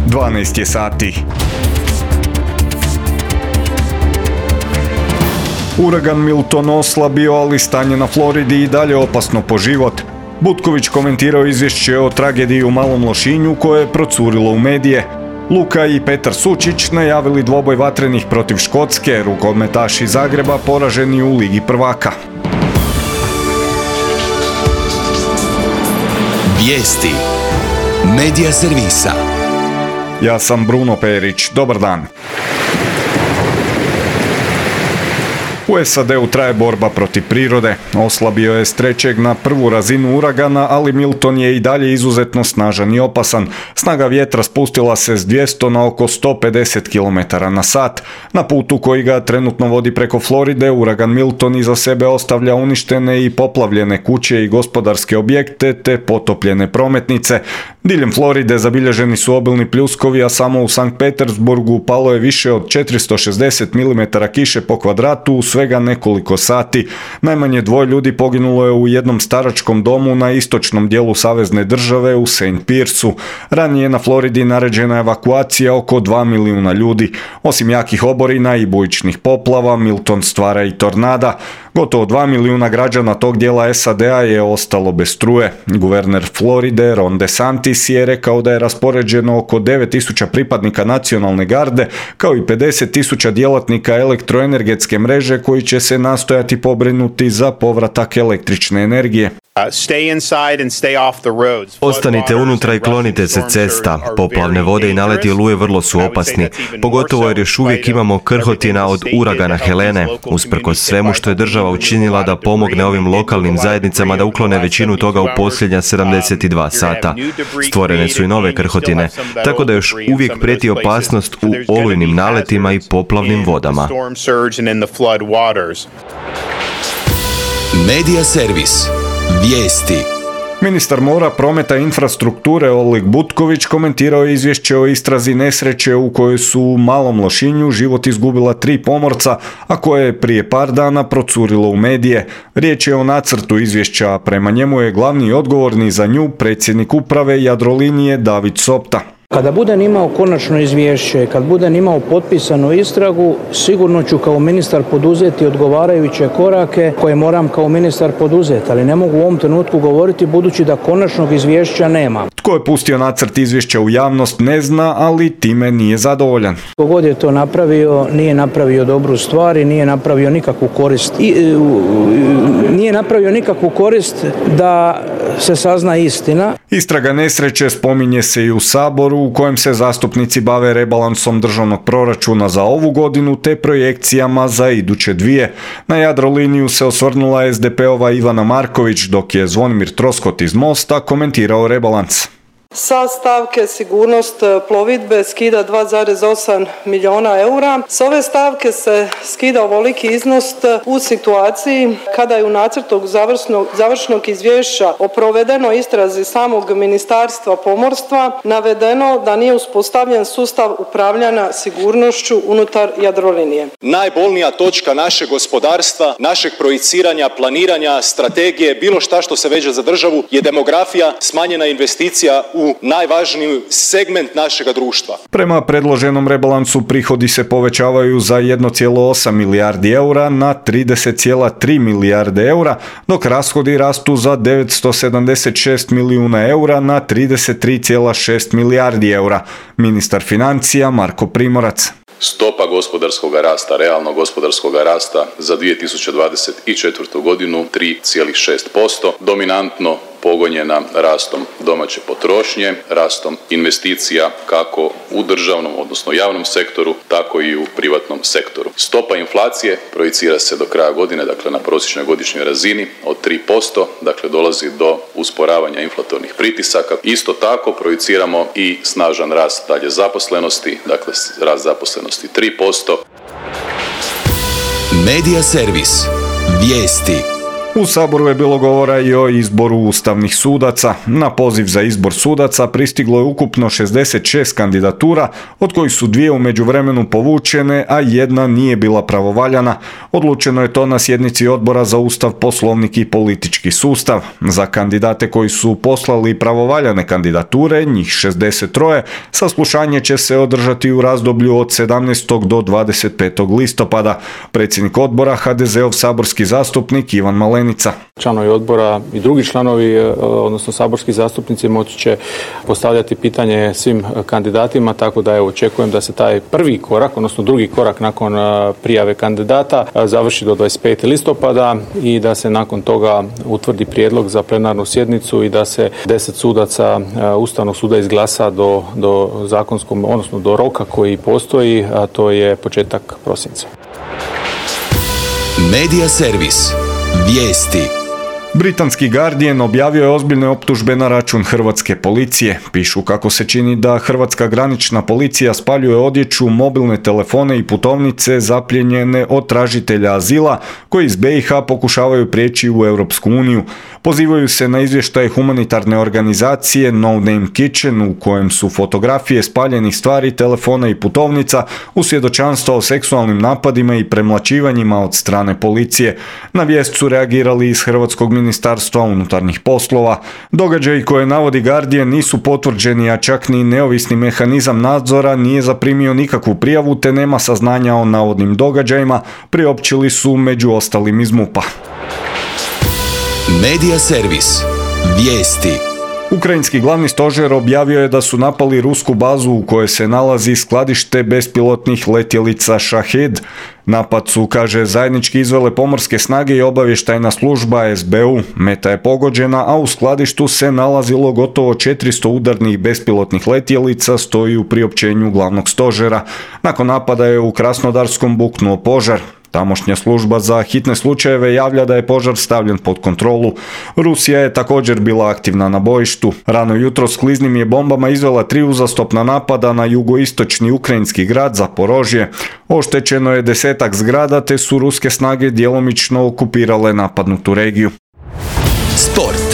12 je sati. Uragan Milton oslabio, ali stanje na Floridi i dalje opasno po život. Butković komentirao izvješće o tragediji u Malom Lošinju koje je procurilo u medije. Luka i Petar Sučić najavili dvoboj vatrenih protiv Škotske, rukometaši Zagreba poraženi u Ligi prvaka. Vijesti Medija servisa. Ja sam Bruno Perić, dobar dan. U SAD-u traje borba protiv prirode. Oslabio je s 3. na 1. razinu uragana, ali Milton je i dalje izuzetno snažan i opasan. Snaga vjetra spustila se s 200 na oko 150 km na sat. Na putu koji ga trenutno vodi preko Floride, uragan Milton iza sebe ostavlja uništene i poplavljene kuće i gospodarske objekte te potopljene prometnice. Diljem Floride zabilježeni su obilni pljuskovi, a samo u Sankt Petersburgu palo je više od 460 mm kiše po kvadratu u svega nekoliko sati. Najmanje 2 ljudi poginulo je u jednom staračkom domu na istočnom dijelu savezne države u St. Pierceu. Ranije na Floridi naređena evakuacija oko 2 milijuna ljudi. Osim jakih oborina i bujičnih poplava, Milton stvara i tornada. Gotovo 2 milijuna građana tog dijela SAD-a je ostalo bez struje. Guverner Floride Ron DeSantis je rekao da je raspoređeno oko 9.000 pripadnika nacionalne garde, kao i 50.000 djelatnika elektroenergetske mreže koji će se nastojati pobrinuti za povratak električne energije. Ostanite unutra i klonite se cesta. Poplavne vode i naleti oluje vrlo su opasni, pogotovo jer još uvijek imamo krhotina od uragana Helene. Usprkos svemu što je država učinila da pomogne ovim lokalnim zajednicama da uklone većinu toga u posljednja 72 sata. Stvorene su i nove krhotine, tako da još uvijek prijeti opasnost u olujnim naletima i poplavnim vodama. Medija servis. Vijesti. Ministar mora, prometa i infrastrukture Oleg Butković komentirao je izvješće o istrazi nesreće u kojoj su u Malom Lošinju život izgubila 3 pomorca, a koje je prije par dana procurilo u medije. Riječ je o nacrtu izvješća, a prema njemu je glavni i odgovorni za nju predsjednik uprave Jadrolinije David Sopta. Kada budem imao konačno izvješće, kad budem imao potpisanu istragu, sigurno ću kao ministar poduzeti odgovarajuće korake koje moram kao ministar poduzeti, ali ne mogu u ovom trenutku govoriti budući da konačnog izvješća nema. Tko je pustio nacrt izvješća u javnost ne zna, ali time nije zadovoljan. Tko god je to napravio, nije napravio dobru stvar i nije napravio nikakvu korist. Nije napravio nikakvu korist da se sazna istina. Istraga nesreće spominje se i u Saboru, u kojem se zastupnici bave rebalansom državnog proračuna za ovu godinu te projekcijama za iduće 2. Na Jadroliniju se osvrnula SDP-ova Ivana Marković, dok je Zvonimir Troskot iz Mosta komentirao rebalans. Sa stavke sigurnost plovidbe skida 2,8 milijuna eura. S ove stavke se skida ovoliki iznos u situaciji kada je u nacrtu završnog izvješća o provedenoj istrazi samog Ministarstva pomorstva navedeno da nije uspostavljen sustav upravljanja sigurnošću unutar Jadrolinije. Najbolnija točka našeg gospodarstva, našeg projiciranja, planiranja, strategije, bilo šta što se veže za državu je demografija, smanjena investicija u najvažniji segment našega društva. Prema predloženom rebalansu prihodi se povećavaju za 1,8 milijardi eura na 30,3 milijarde eura, dok rashodi rastu za 976 milijuna eura na 33,6 milijardi eura. Ministar financija Marko Primorac. Stopa gospodarskog rasta, realnog gospodarskog rasta za 2024. godinu 3,6%, dominantno pogonjena rastom domaće potrošnje, rastom investicija kako u državnom, odnosno javnom sektoru, tako i u privatnom sektoru. Stopa inflacije projicira se do kraja godine, dakle na prosječnoj godišnjoj razini od 3%, dakle dolazi do usporavanja inflatornih pritisaka. Isto tako projiciramo i snažan rast dalje zaposlenosti, dakle rast zaposlenosti 3%. Medija servis. Vijesti. U Saboru je bilo govora i o izboru ustavnih sudaca. Na poziv za izbor sudaca pristiglo je ukupno 66 kandidatura, od kojih su 2 u međuvremenu povučene, a 1 nije bila pravovaljana. Odlučeno je to na sjednici Odbora za Ustav, Poslovnik i politički sustav. Za kandidate koji su poslali pravovaljane kandidature, njih 63, saslušanje će se održati u razdoblju od 17. do 25. listopada. Predsjednik odbora, HDZ-ov saborski zastupnik Ivan Malenica. Članovi odbora i drugi članovi, odnosno saborski zastupnici, moći će postavljati pitanje svim kandidatima, tako da očekujem da se taj prvi korak, odnosno drugi korak nakon prijave kandidata završi do 25. listopada i da se nakon toga utvrdi prijedlog za plenarnu sjednicu i da se 10 sudaca Ustavnog suda izglasa do zakonskom, odnosno do roka koji postoji, a to je početak prosinca. Medija servis. Vijesti. Britanski Guardian objavio je ozbiljne optužbe na račun hrvatske policije. Pišu kako se čini da hrvatska granična policija spaljuje odjeću, mobilne telefone i putovnice zaplijenjene od tražitelja azila koji iz BiH pokušavaju prijeći u Europsku uniju. Pozivaju se na izvještaj humanitarne organizacije No Name Kitchen u kojem su fotografije spaljenih stvari, telefona i putovnica u svjedočanstva o seksualnim napadima i premlaćivanjima od strane policije. Na vijest su reagirali iz Hrvatskog Ministarstva unutarnjih poslova. Događaji koje navodi Guardian nisu potvrđeni, a čak ni neovisni mehanizam nadzora nije zaprimio nikakvu prijavu te nema saznanja o navodnim događajima, priopćili su među ostalim iz MUP-a. Medija servis. Vijesti. Ukrajinski glavni stožer objavio je da su napali rusku bazu u kojoj se nalazi skladište bespilotnih letjelica Shahed. Napad su, kaže, zajednički izvele pomorske snage i obavještajna služba SBU. Meta je pogođena, a u skladištu se nalazilo gotovo 400 udarnih bespilotnih letjelica, stoji u priopćenju glavnog stožera. Nakon napada je u Krasnodarskom buknuo požar. Tamošnja služba za hitne slučajeve javlja da je požar stavljen pod kontrolu. Rusija je također bila aktivna na bojištu. Rano jutro s kliznim je bombama izvela 3 uzastopna napada na jugoistočni ukrajinski grad Zaporožje. Oštećeno je 10-ak zgrada te su ruske snage djelomično okupirale napadnutu regiju. Sport.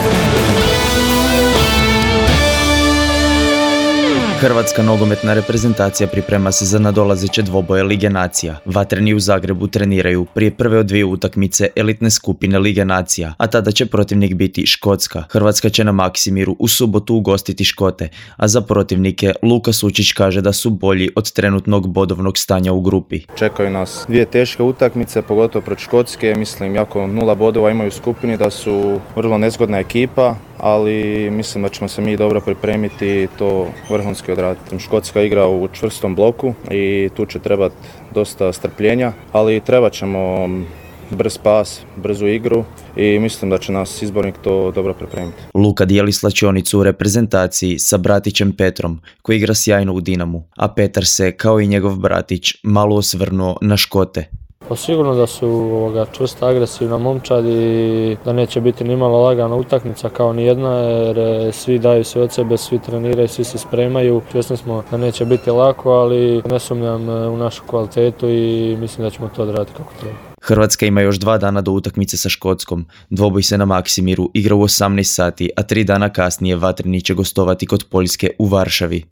Hrvatska nogometna reprezentacija priprema se za nadolazeće dvoboje Lige nacija. Vatreni u Zagrebu treniraju prije prve od 2 utakmice elitne skupine Lige nacija, a tada će protivnik biti Škotska. Hrvatska će na Maksimiru u subotu ugostiti Škote, a za protivnike Luka Sučić kaže da su bolji od trenutnog bodovnog stanja u grupi. Čekaju nas 2 teške utakmice, pogotovo protiv Škotske. Mislim, jako 0 bodova imaju u skupini, da su vrlo nezgodna ekipa, ali mislim da ćemo se mi dobro pripremiti i to vrhunski odraditi. Škotska igra u čvrstom bloku i tu će trebati dosta strpljenja, ali trebat ćemo brz pas, brzu igru i mislim da će nas izbornik to dobro pripremiti. Luka dijeli slačionicu u reprezentaciji sa bratićem Petrom, koji igra sjajno u Dinamu, a Petar se, kao i njegov bratić, malo osvrnuo na Škote. Pa sigurno da su čvrsta, agresivna momčad i da neće biti ni malo lagana utakmica kao ni jedna, jer svi daju sve od sebe, svi treniraju, svi se spremaju. Svjesni smo da neće biti lako, ali ne sumnjam u našu kvalitetu i mislim da ćemo to odraditi kako treba. Hrvatska ima još 2 dana do utakmice sa Škotskom. Dvoboj se na Maksimiru igra u 18 sati, a 3 dana kasnije Vatreni će gostovati kod Poljske u Varšavi.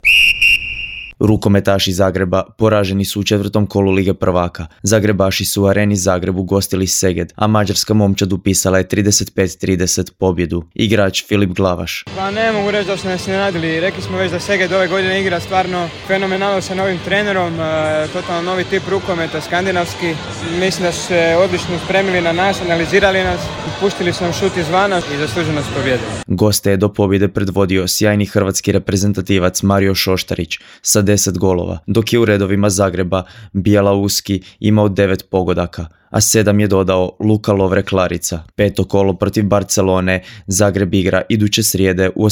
Rukometaši Zagreba poraženi su u 4. kolu Lige prvaka. Zagrebaši su u Areni Zagreb ugostili Seged, a mađarska momčad upisala je 35-30 pobjedu. Igrač Filip Glavaš. Pa ne mogu reći da su nas iznenadili. Rekli smo već da Seged ove godine igra stvarno fenomenalno sa novim trenerom, totalno novi tip rukometa, skandinavski. Mislim da su se odlično spremili na nas, analizirali nas, pustili su nam šut izvana i zasluženo su pobjedili. Goste je do pobjede predvodio sjajni hrvatski reprezentativac Mario Šoštarić sa 10 golova, dok je u redovima Zagreba Bijelauski imao 9 pogodaka, a 7 je dodao Luka Lovre-Klarica. 5. kolo protiv Barcelone Zagreb igra iduće srijede u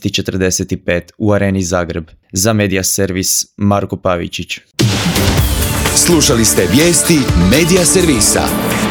18:45 u Areni Zagreb. Za Medija servis Marko Pavičić. Slušali ste vijesti Medija servisa.